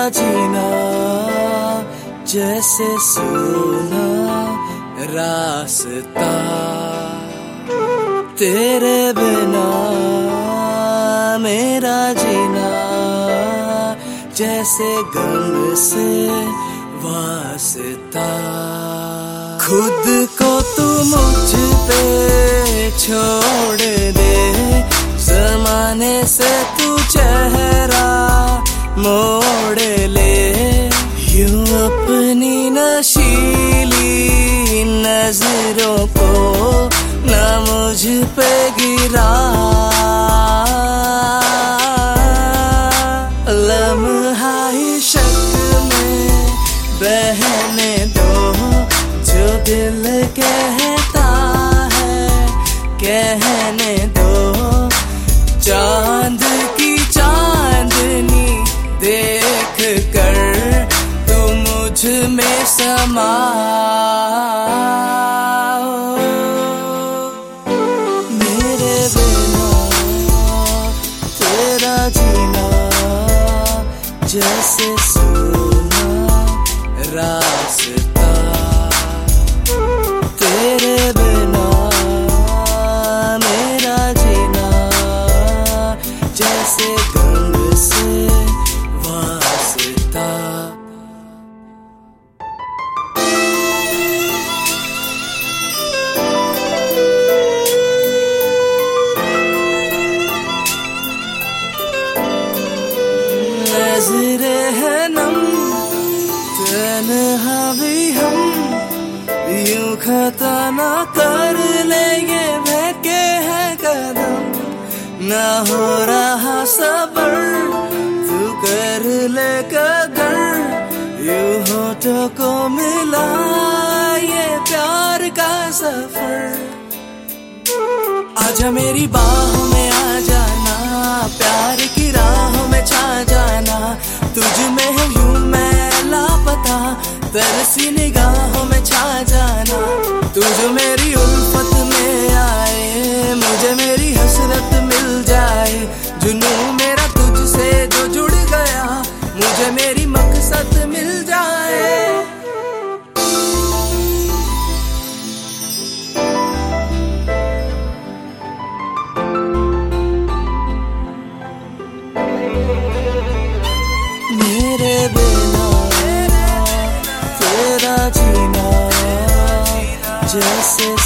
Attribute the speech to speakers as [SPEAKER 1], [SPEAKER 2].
[SPEAKER 1] जीना जैसे सूना रास्ता, तेरे बिना मेरा जीना जैसे गम से वास्ता। खुद को तू मुझ पे छोड़ दे, ज़माने से तू चेहरा मोड़ ले, यूं अपनी नशीली नजरों को न मुझ पे गिरा। लम्हा ही शक में बहने दो, जो दिल कहता है कहने दो। चांद की चांदनी देख कर तू मुझ में समा। मेरे बिना तेरा जीना जैसे सूना रास्ता, तेरे बिना मेरा जीना जैसे गम से वास्ता। नज़रे हैं नम तन्हा भी हम, यूं खता ना कर लेंगे बहके हैं कदम। ना हो रहा सबर तू कर ले कदर, यूं होठों को मिला ये प्यार का सफर। आजा मेरी बाहों में आ जाना, प्यार की राहों में छा जाना। तुझ में हूँ यूं मैं लापता, तरसी निगाहों में छा जाना। तू जो मेरी उल्फत में आए, मुझे मेरी हसरत मिल जाए। जुनून मेरा तुझसे जो जुड़ गया, मुझे मेरी मकसद मिल जाए। मेरे बिना तेरा जीना जैसे